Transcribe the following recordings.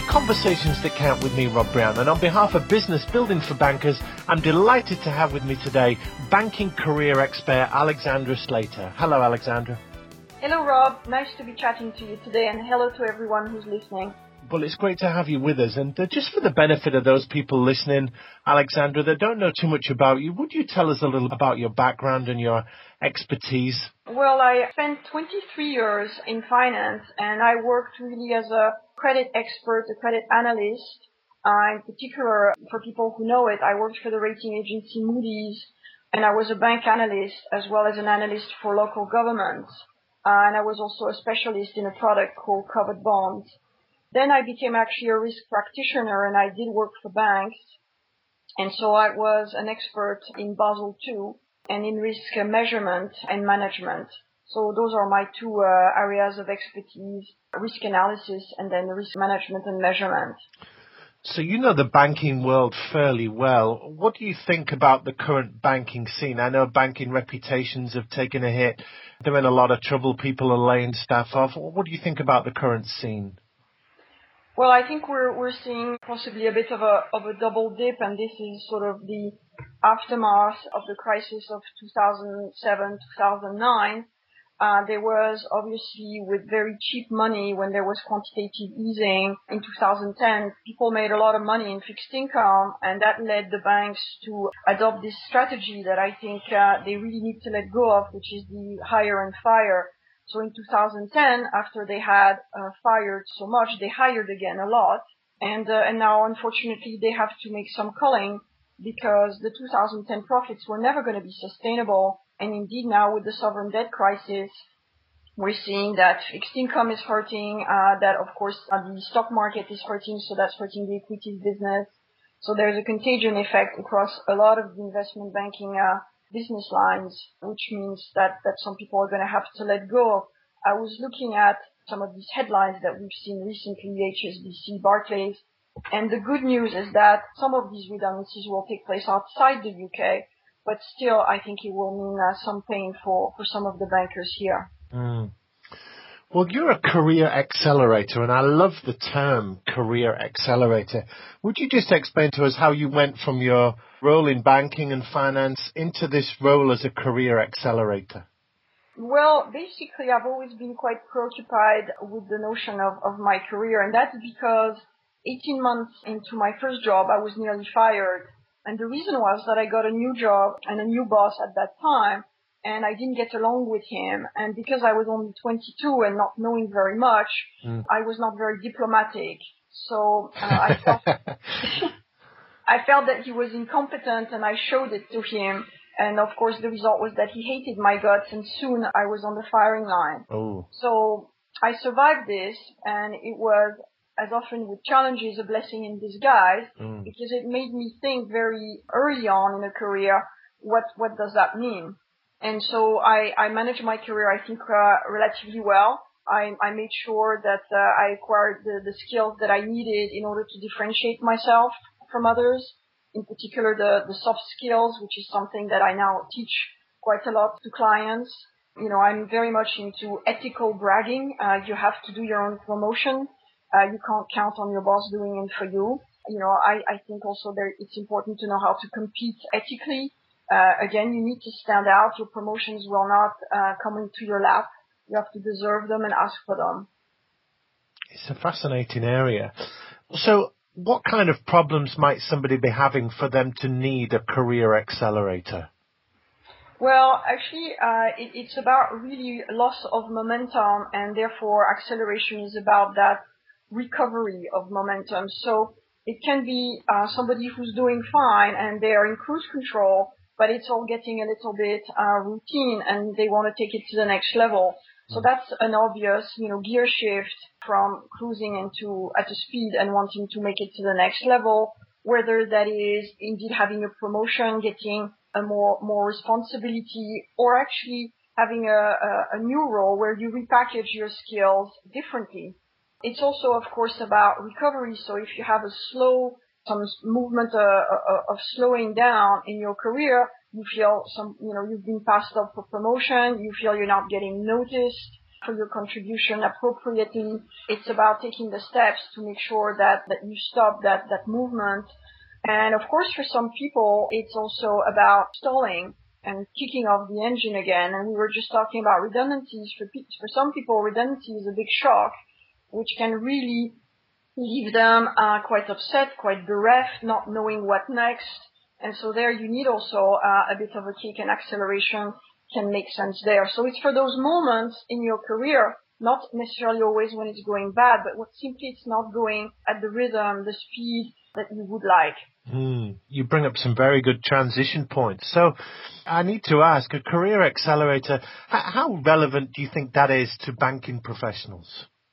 Conversations That Count with me, Rob Brown, and on behalf of Business Building for Bankers, I'm delighted to have with me today banking career expert Alexandra Slater. Hello, Alexandra. Hello, Rob. Nice to be chatting to you today, and hello to everyone who's listening. Well, it's great to have you with us. And just for the benefit of those people listening, Alexandra, that don't know too much about you, would you tell us a little about your background and your expertise? Well, I spent 23 years in finance, and I worked really as a credit expert, a credit analyst. In particular, for people who know it, I worked for the rating agency Moody's, and I was a bank analyst as well as an analyst for local governments. And I was also a specialist in a product called covered bonds. Then I became actually a risk practitioner, and I did work for banks. And so I was an expert in Basel II and in risk measurement and management. So those are my two areas of expertise, risk analysis and then risk management and measurement. So you know the banking world fairly well. What do you think about the current banking scene? I know banking reputations have taken a hit. They're in a lot of trouble. People are laying staff off. What do you think about the current scene? Well, I think we're seeing possibly a bit of a double dip, and this is sort of the aftermath of the crisis of 2007, 2009. There was obviously with very cheap money when there was quantitative easing in 2010, people made a lot of money in fixed income, and that led the banks to adopt this strategy that I think they really need to let go of, which is the hire and fire. So in 2010, after they had fired so much, they hired again a lot. And now, unfortunately, they have to make some culling because the 2010 profits were never going to be sustainable. And indeed, now with the sovereign debt crisis, we're seeing that fixed income is hurting, that, of course, the stock market is hurting, so that's hurting the equities business. So there's a contagion effect across a lot of the investment banking business lines, which means that some people are going to have to let go. I was looking at some of these headlines that we've seen recently, HSBC, Barclays, and the good news is that some of these redundancies will take place outside the UK, but still I think it will mean some pain for some of the bankers here. Mm. Well, you're a career accelerator, and I love the term career accelerator. Would you just explain to us how you went from your role in banking and finance into this role as a career accelerator? Well, basically, I've always been quite preoccupied with the notion of my career, and that's because 18 months into my first job, I was nearly fired. And the reason was that I got a new job and a new boss at that time, and I didn't get along with him. And because I was only 22 and not knowing very much, I was not very diplomatic. So I felt that he was incompetent, and I showed it to him. And of course, the result was that he hated my guts, and soon I was on the firing line. Oh. So I survived this, and it was, as often with challenges, a blessing in disguise, because it made me think very early on in a career, what does that mean? And so I managed my career, I think, relatively well. I made sure that I acquired the skills that I needed in order to differentiate myself from others, in particular the soft skills, which is something that I now teach quite a lot to clients. You know, I'm very much into ethical bragging. You have to do your own promotion. You can't count on your boss doing it for you. You know, I think also it's important to know how to compete ethically. Again, you need to stand out. Your promotions will not come into your lap. You have to deserve them and ask for them. It's a fascinating area. So what kind of problems might somebody be having for them to need a career accelerator? Well, actually, it's about really loss of momentum, and therefore acceleration is about that recovery of momentum. So it can be somebody who's doing fine and they are in cruise control, but it's all getting a little bit routine, and they want to take it to the next level. So that's an obvious, gear shift from cruising at a speed and wanting to make it to the next level, whether that is indeed having a promotion, getting a more responsibility, or actually having a new role where you repackage your skills differently. It's also, of course, about recovery. So if you have some movement of slowing down in your career, you feel you've been passed up for promotion, you feel you're not getting noticed, for your contribution appropriately. It's about taking the steps to make sure that you stop that movement. And of course, for some people, it's also about stalling and kicking off the engine again. And we were just talking about redundancies. For some people, redundancy is a big shock, which can really leave them quite upset, quite bereft, not knowing what next. And so there you need also a bit of a kick, and acceleration can make sense there. So it's for those moments in your career, not necessarily always when it's going bad, but simply it's not going at the rhythm, the speed that you would like. You bring up some very good transition points. So I need to ask, a career accelerator, how relevant do you think that is to banking professionals?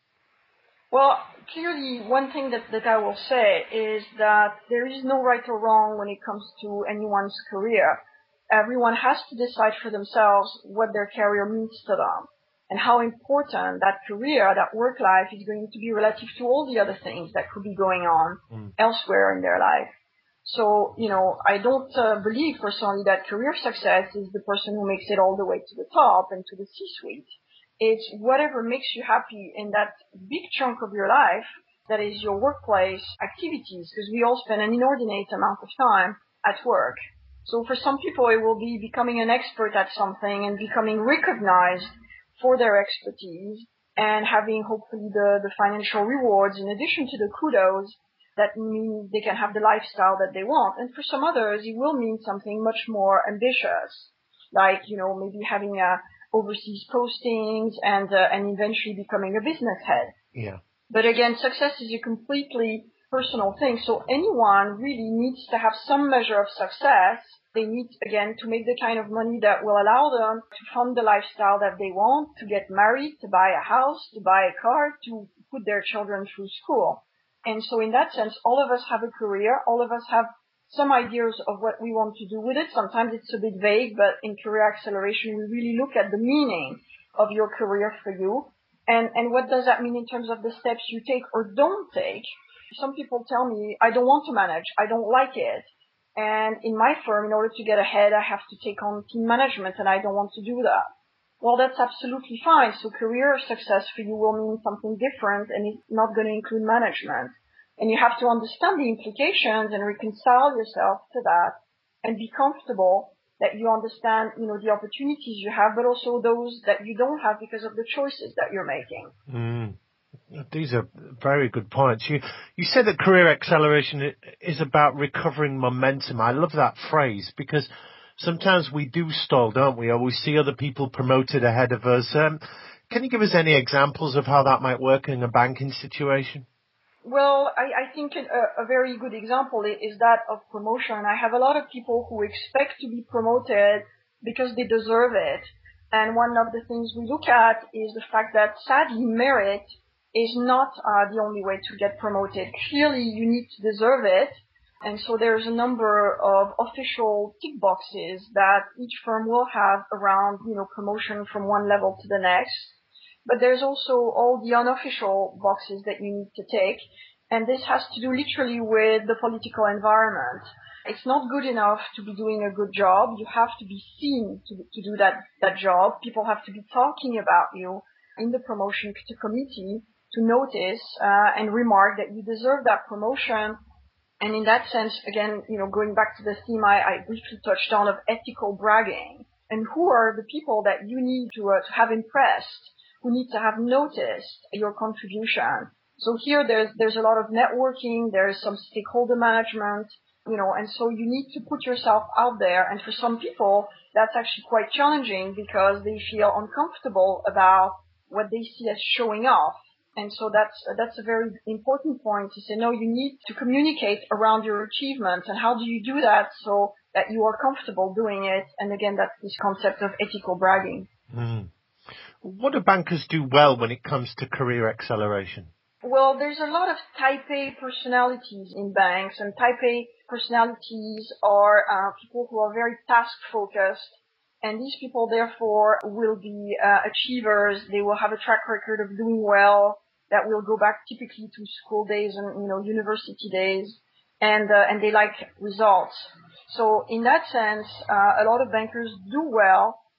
Well, clearly, one thing that I will say is that there is no right or wrong when it comes to anyone's career. Everyone has to decide for themselves what their career means to them and how important that career, that work life is going to be relative to all the other things that could be going on elsewhere in their life. So, I don't believe personally that career success is the person who makes it all the way to the top and to the C-suite. It's whatever makes you happy in that big chunk of your life that is your workplace activities, because we all spend an inordinate amount of time at work. So for some people, it will be becoming an expert at something and becoming recognized for their expertise and having hopefully the financial rewards in addition to the kudos that mean they can have the lifestyle that they want. And for some others, it will mean something much more ambitious, like, maybe having overseas postings and eventually becoming a business head. Yeah. But again, success is a completely personal thing. So anyone really needs to have some measure of success. They need, again, to make the kind of money that will allow them to fund the lifestyle that they want, to get married, to buy a house, to buy a car, to put their children through school. And so in that sense, all of us have a career. All of us have some ideas of what we want to do with it. Sometimes it's a bit vague, but in career acceleration, we really look at the meaning of your career for you. And what does that mean in terms of the steps you take or don't take? Some people tell me, I don't want to manage. I don't like it. And in my firm, in order to get ahead, I have to take on team management, and I don't want to do that. Well, that's absolutely fine. So career success for you will mean something different, and it's not going to include management. And you have to understand the implications and reconcile yourself to that and be comfortable that you understand, the opportunities you have, but also those that you don't have because of the choices that you're making. These are very good points. You said that career acceleration is about recovering momentum. I love that phrase because sometimes we do stall, don't we? Or we see other people promoted ahead of us. Can you give us any examples of how that might work in a banking situation? Well, I think a very good example is that of promotion. I have a lot of people who expect to be promoted because they deserve it. And one of the things we look at is the fact that sadly merit is not the only way to get promoted. Clearly, you need to deserve it. And so there's a number of official tick boxes that each firm will have around, promotion from one level to the next. But there's also all the unofficial boxes that you need to take. And this has to do literally with the political environment. It's not good enough to be doing a good job. You have to be seen to do that job. People have to be talking about you in the promotion committee to notice and remark that you deserve that promotion. And in that sense, again, going back to the theme I briefly touched on of ethical bragging. And who are the people that you need to have impressed, who need to have noticed your contribution? So here there's a lot of networking, there's some stakeholder management, and so you need to put yourself out there. And for some people, that's actually quite challenging because they feel uncomfortable about what they see as showing off. And so that's a very important point to say, no, you need to communicate around your achievements. And how do you do that so that you are comfortable doing it? And again, that's this concept of ethical bragging. What do bankers do well when it comes to career acceleration? Well, there's a lot of type A personalities in banks, and type A personalities are people who are very task-focused, and these people, therefore, will be achievers. They will have a track record of doing well that will go back typically to school days and, university days, and they like results. So in that sense, a lot of bankers do well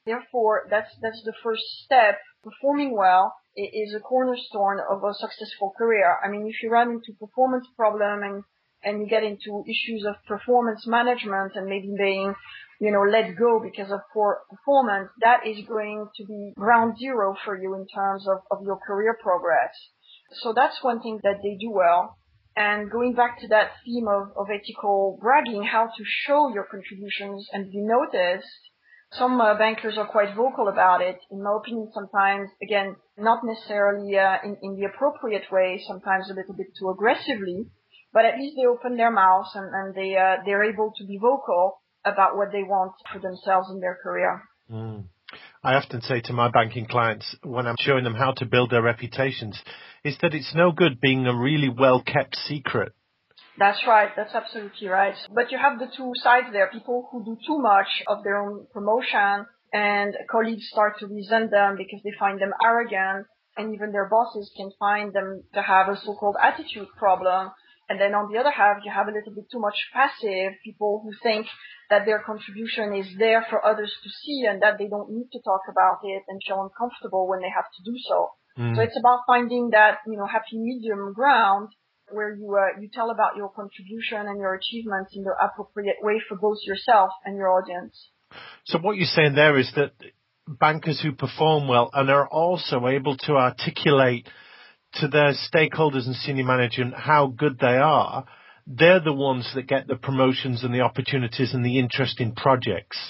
Therefore, that's the first step. Performing well is a cornerstone of a successful career. I mean, if you run into performance problem and you get into issues of performance management and maybe being, let go because of poor performance, that is going to be ground zero for you in terms of your career progress. So that's one thing that they do well. And going back to that theme of ethical bragging, how to show your contributions and be noticed, some bankers are quite vocal about it. In my opinion, sometimes, again, not necessarily in the appropriate way, sometimes a little bit too aggressively, but at least they open their mouths and they're able to be vocal about what they want for themselves in their career. Mm. I often say to my banking clients when I'm showing them how to build their reputations is that it's no good being a really well-kept secret. That's right. That's absolutely right. But you have the two sides there. People who do too much of their own promotion and colleagues start to resent them because they find them arrogant, and even their bosses can find them to have a so-called attitude problem. And then on the other hand, you have a little bit too much passive people who think that their contribution is there for others to see and that they don't need to talk about it and feel uncomfortable when they have to do so. So it's about finding that, happy medium ground where you tell about your contribution and your achievements in the appropriate way for both yourself and your audience. So what you're saying there is that bankers who perform well and are also able to articulate to their stakeholders and senior management how good they are, they're the ones that get the promotions and the opportunities and the interest in projects.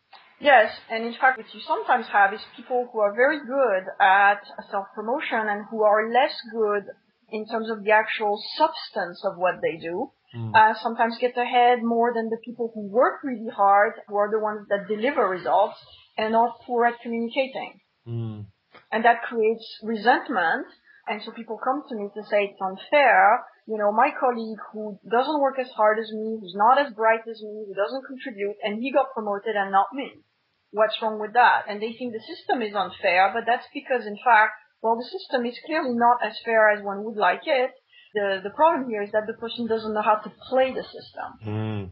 Yes, and in fact, what you sometimes have is people who are very good at self-promotion and who are less good in terms of the actual substance of what they do. Sometimes get ahead more than the people who work really hard, who are the ones that deliver results and are poor at communicating. And that creates resentment. And so people come to me to say it's unfair. My colleague who doesn't work as hard as me, who's not as bright as me, who doesn't contribute, and he got promoted and not me. What's wrong with that? And they think the system is unfair, but that's because, in fact, the system is clearly not as fair as one would like it. The problem here is that the person doesn't know how to play the system.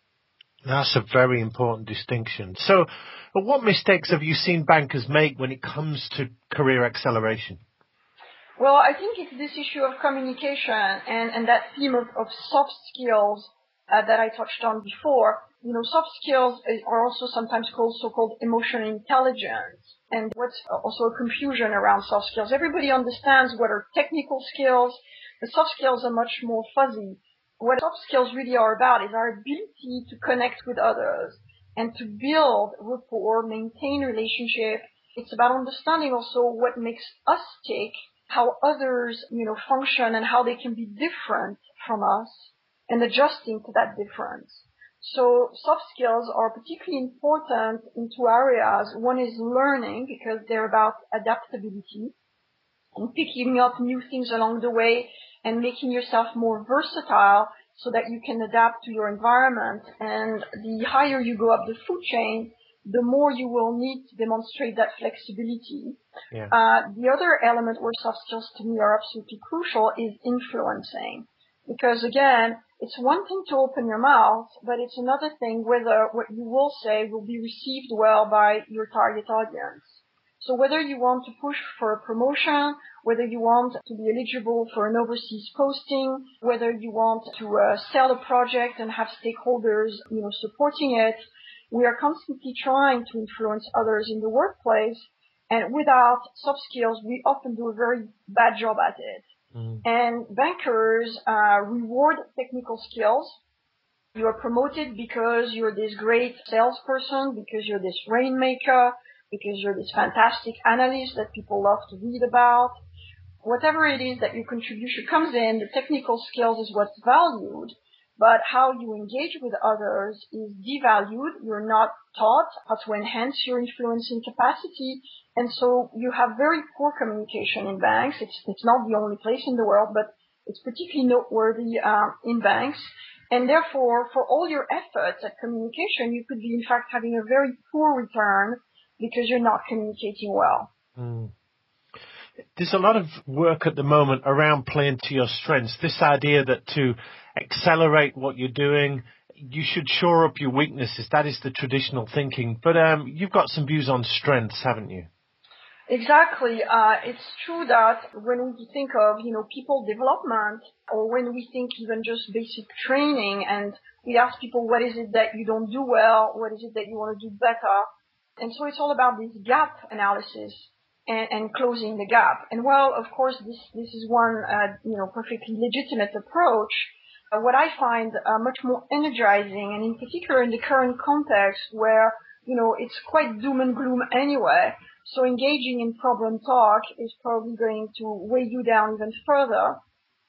That's a very important distinction. So what mistakes have you seen bankers make when it comes to career acceleration? Well, I think it's this issue of communication and that theme of soft skills that I touched on before. Soft skills are also sometimes called so-called emotional intelligence. And what's also a confusion around soft skills. Everybody understands what are technical skills. The soft skills are much more fuzzy. What soft skills really are about is our ability to connect with others and to build rapport, maintain relationship. It's about understanding also what makes us tick, how others, function and how they can be different from us and adjusting to that difference. So soft skills are particularly important in two areas. One is learning because they're about adaptability and picking up new things along the way and making yourself more versatile so that you can adapt to your environment. And the higher you go up the food chain, the more you will need to demonstrate that flexibility. Yeah. The other element where soft skills to me are absolutely crucial is influencing. Because again, it's one thing to open your mouth, but it's another thing whether what you will say will be received well by your target audience. So whether you want to push for a promotion, whether you want to be eligible for an overseas posting, whether you want to sell a project and have stakeholders, supporting it, we are constantly trying to influence others in the workplace. And without soft skills, we often do a very bad job at it. And bankers reward technical skills. You are promoted because you're this great salesperson, because you're this rainmaker, because you're this fantastic analyst that people love to read about. Whatever it is that your contribution comes in, the technical skills is what's valued, but how you engage with others is devalued. You're not taught how to enhance your influencing capacity. And so you have very poor communication in banks. It's not the only place in the world, but it's particularly noteworthy in banks. And therefore, for all your efforts at communication, you could be in fact having a very poor return because you're not communicating well. There's a lot of work at the moment around playing to your strengths. This idea that to accelerate what you're doing, you should shore up your weaknesses. That is the traditional thinking. But you've got some views on strengths, haven't you? Exactly. It's true that when we think of, people development, or when we think even just basic training, and we ask people, what is it that you don't do well? What is it that you want to do better? And so it's all about this gap analysis and closing the gap. And while, of course, this is one, perfectly legitimate approach, what I find much more energizing, and in particular in the current context where, it's quite doom and gloom anyway, so engaging in problem talk is probably going to weigh you down even further,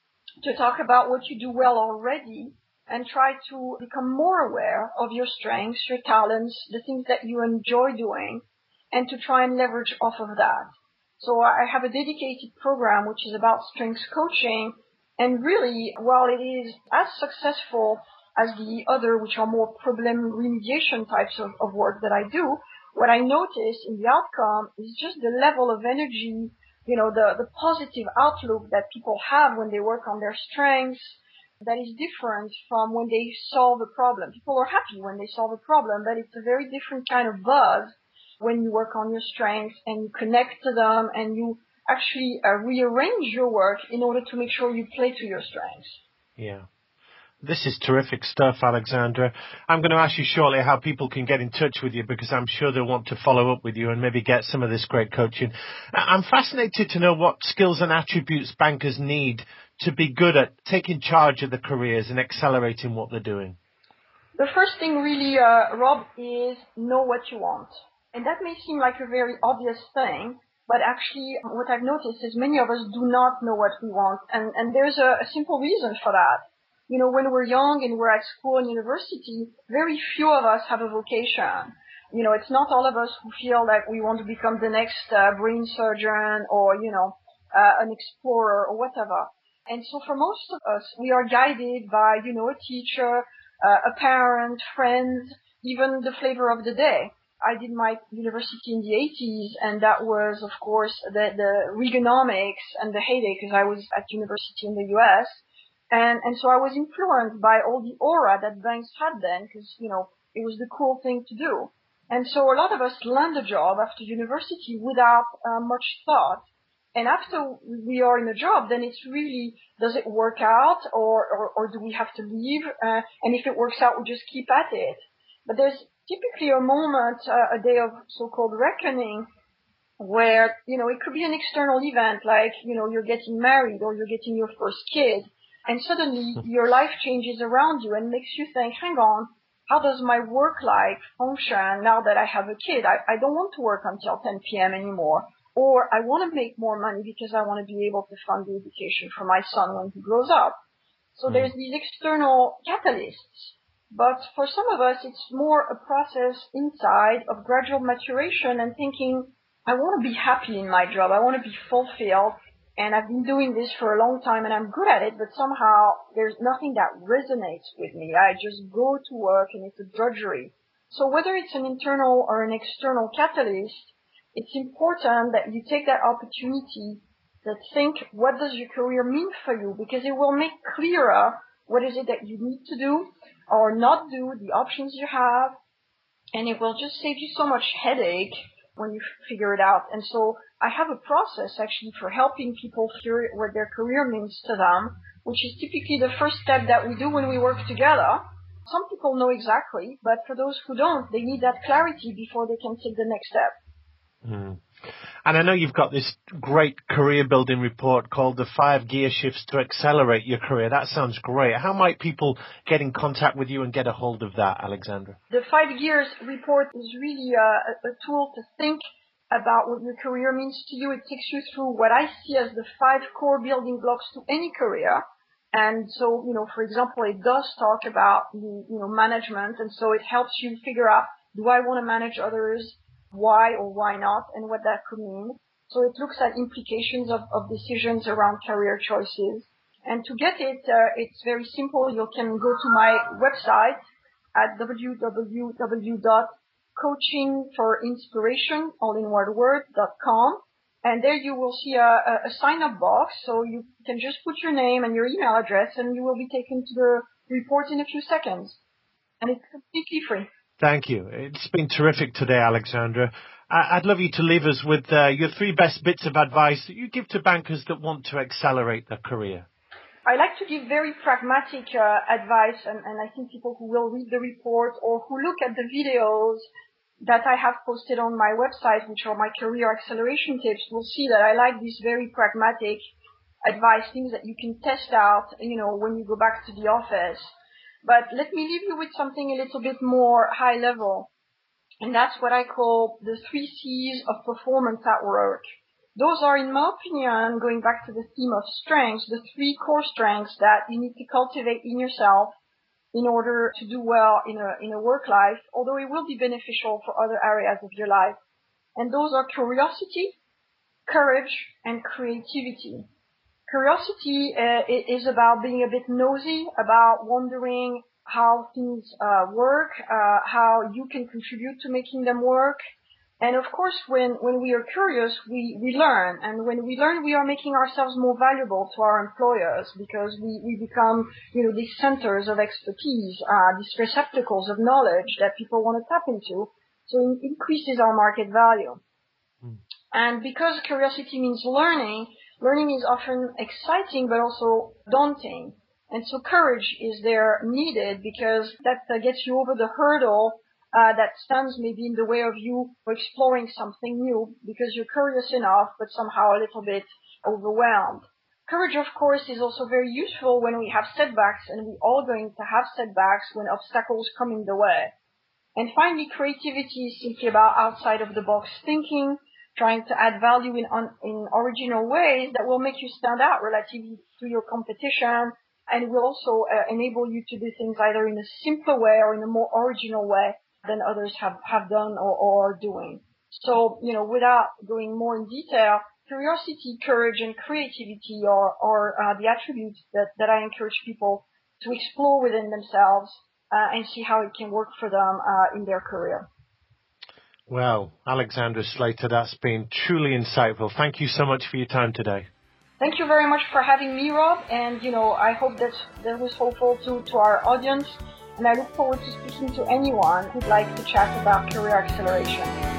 to talk about what you do well already and try to become more aware of your strengths, your talents, the things that you enjoy doing, and to try and leverage off of that. So I have a dedicated program which is about strengths coaching, and really, while it is as successful as the other, which are more problem remediation types of work that I do, what I notice in the outcome is just the level of energy, the positive outlook that people have when they work on their strengths, that is different from when they solve a problem. People are happy when they solve a problem, but it's a very different kind of buzz when you work on your strengths and you connect to them and you actually rearrange your work in order to make sure you play to your strengths. Yeah. This is terrific stuff, Alexandra. I'm going to ask you shortly how people can get in touch with you, because I'm sure they'll want to follow up with you and maybe get some of this great coaching. I'm fascinated to know what skills and attributes bankers need to be good at taking charge of their careers and accelerating what they're doing. The first thing really, Rob, is know what you want. And that may seem like a very obvious thing, but actually what I've noticed is many of us do not know what we want. And there's a simple reason for that. When we're young and we're at school and university, very few of us have a vocation. It's not all of us who feel like we want to become the next brain surgeon or, an explorer or whatever. And so for most of us, we are guided by, a teacher, a parent, friends, even the flavor of the day. I did my university in the 80s, and that was, of course, the Reaganomics and the heyday, because I was at university in the US. And so I was influenced by all the aura that banks had then, because, it was the cool thing to do. And so a lot of us land a job after university without much thought. And after we are in a job, then it's really, does it work out or do we have to leave? And if it works out, we just keep at it. But there's typically a moment, a day of so-called reckoning, where, it could be an external event, like, you're getting married or you're getting your first kid. And suddenly your life changes around you and makes you think, hang on, how does my work life function now that I have a kid? I don't want to work until 10 p.m. anymore. Or I want to make more money because I want to be able to fund the education for my son when he grows up. So there's these external catalysts. But for some of us, it's more a process inside of gradual maturation and thinking, I want to be happy in my job. I want to be fulfilled. And I've been doing this for a long time and I'm good at it, but somehow there's nothing that resonates with me. I just go to work and it's a drudgery. So whether it's an internal or an external catalyst, it's important that you take that opportunity to think, what does your career mean for you? Because it will make clearer what is it that you need to do or not do, the options you have, and it will just save you so much headache when you figure it out. And so I have a process actually for helping people figure what their career means to them, which is typically the first step that we do when we work together. Some people know exactly, but for those who don't, they need that clarity before they can take the next step. And I know you've got this great career building report called the 5 Gear Shifts to Accelerate Your Career. That sounds great. How might people get in contact with you and get a hold of that, Alexandra? The 5 Gears report is really a tool to think about what your career means to you. It takes you through what I see as the 5 core building blocks to any career. And so, for example, it does talk about, management. And so it helps you figure out, do I want to manage others? Why or why not, and what that could mean. So it looks at implications of decisions around career choices. And to get it, it's very simple. You can go to my website at www.coachingforinspiration, all in one word.com. And there you will see a sign-up box. So you can just put your name and your email address, and you will be taken to the report in a few seconds. and it's completely free. Thank you. It's been terrific today, Alexandra. I'd love you to leave us with your 3 best bits of advice that you give to bankers that want to accelerate their career. I like to give very pragmatic advice, and I think people who will read the report or who look at the videos that I have posted on my website, which are my career acceleration tips, will see that I like these very pragmatic advice, things that you can test out, when you go back to the office. But let me leave you with something a little bit more high level. And that's what I call the 3 C's of performance at work. Those are, in my opinion, going back to the theme of strengths, the 3 core strengths that you need to cultivate in yourself in order to do well in a work life, although it will be beneficial for other areas of your life. And those are curiosity, courage, and creativity. Curiosity is about being a bit nosy, about wondering how things work, how you can contribute to making them work. And of course, when we are curious, we learn. And when we learn, we are making ourselves more valuable to our employers because we become, these centers of expertise, these receptacles of knowledge that people want to tap into. So it increases our market value. And because curiosity means learning is often exciting but also daunting. And so courage is there needed because that gets you over the hurdle that stands maybe in the way of you exploring something new because you're curious enough but somehow a little bit overwhelmed. Courage, of course, is also very useful when we have setbacks, and we're all going to have setbacks when obstacles come in the way. And finally, creativity is simply about outside of the box thinking, trying to add value in original ways that will make you stand out relatively to your competition, and will also enable you to do things either in a simpler way or in a more original way than others have done or are doing. So, without going more in detail, curiosity, courage, and creativity are the attributes that I encourage people to explore within themselves and see how it can work for them in their career. Well, Alexandra Slater, that's been truly insightful. Thank you so much for your time today. Thank you very much for having me, Rob. And, I hope that was helpful to our audience. And I look forward to speaking to anyone who'd like to chat about career acceleration.